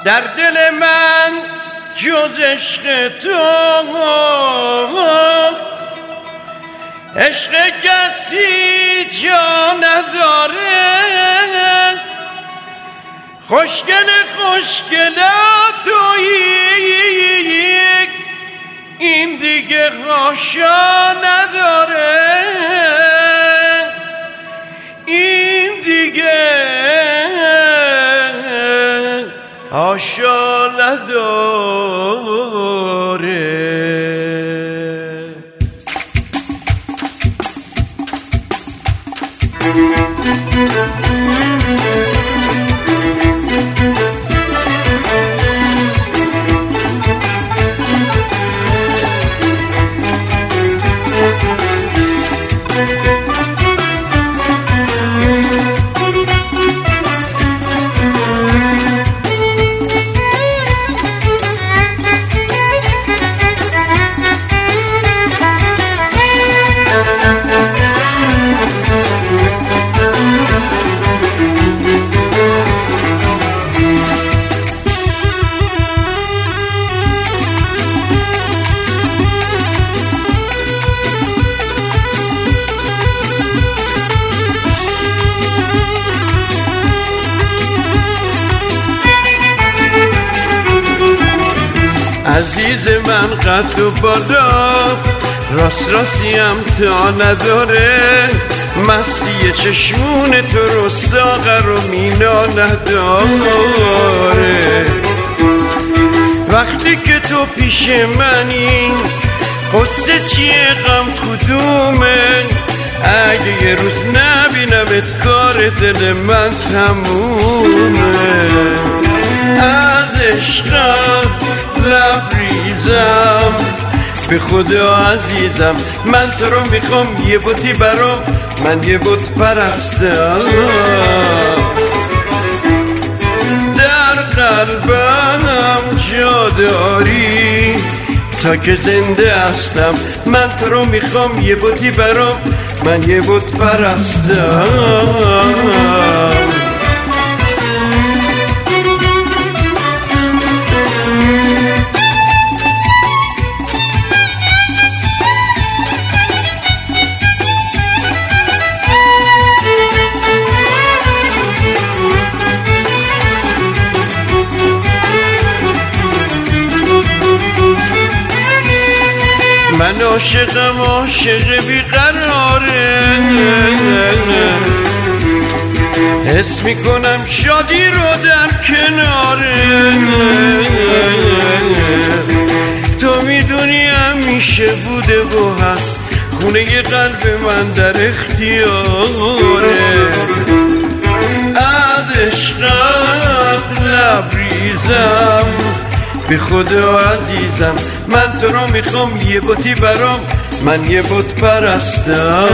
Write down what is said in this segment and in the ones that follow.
در دل من جز عشق تو عشق کسی جا نداره. خوشگل تویی این دیگه حاشا نداره. این دیگه حاشا نداره. عزیز من قد و بالا راستیم تا نداره. مستی چشمون تو رو ساغر و مینا نداره. وقتی که تو پیش منی قصه چیه غم کدومه؟ اگه یه روز نبینمت کار دل من تمومه. از عشقم لبریزم به خدا عزیزم، من تو رو میخوام یه بوتی برام، من یه بوت پرستم. در قلبم جا داری تا که زنده هستم، من تو رو میخوام یه بوتی برام، من یه بوت پرستم. من عاشقم عاشق بیقراره، حس میکنم شادی رو در کناره. تو میدونی همیشه بوده و هست، خونه قلب من در اختیاره. از عشقت لبریزم به خدا عزیزم، من تو رو میخوام یه بوتی برام، من یه بوت پرستم.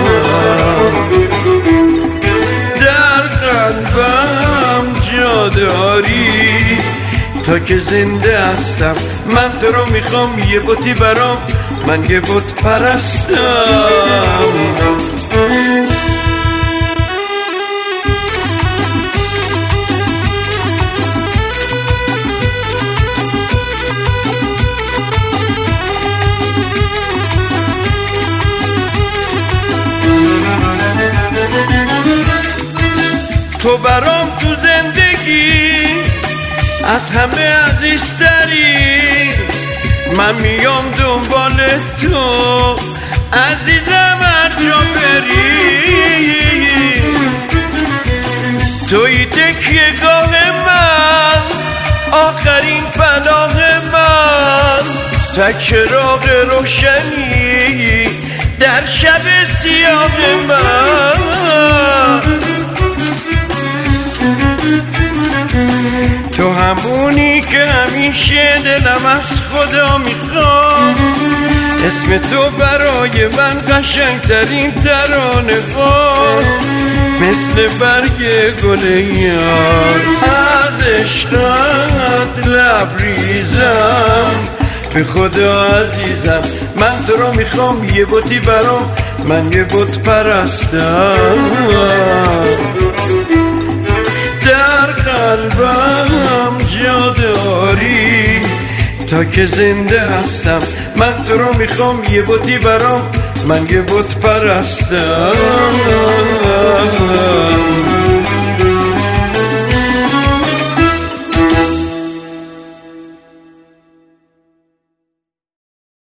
در قلبم جا داری تا که زنده هستم، من تو رو میخوام یه بوتی برام، من یه بوت پرستم. تو برام تو زندگی از همه عزیزتری، من میام دنبال تو عزیزم هر جا بری. توی تکیه گاه من، آخرین پناه من، تک چراغ روشنی در شب سیاه من. تو همونی که همیشه دلم از خدا میخواست، اسم تو برای من قشنگترین ترانه خواست، مثل برگ گل یار. از عشقت لبریزم به خدا عزیزم، من تو رو میخوام یه بوتی برام، من یه بوت پرستم. در قلبم جا داری. تا که زنده هستم من تو رو میخوام یه بودی برام، من یه بود پرستم.